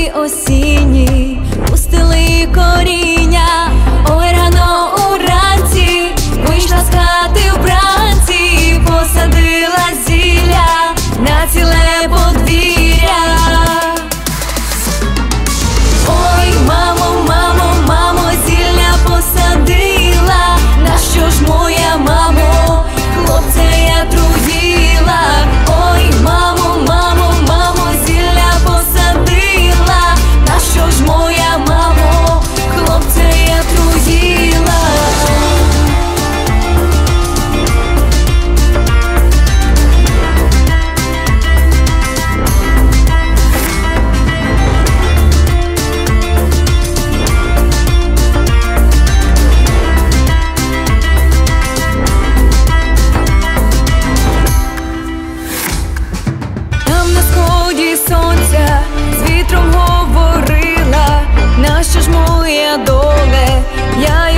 квіти осінні пустили коріння. Ой, рано уранці вийшла з хати вбранці, посадила зілля на ціле подвір'я. Ой, мамо, мамо, мамо, зілля посадила, нащо ж моя мамо, хлопця я труїла? Ой, мамо, мамо, мамо, зілля посадила, нащо ж моя мамо, хлопця я труїла? Сонця з вітром говорила, нащо ж моя доле, я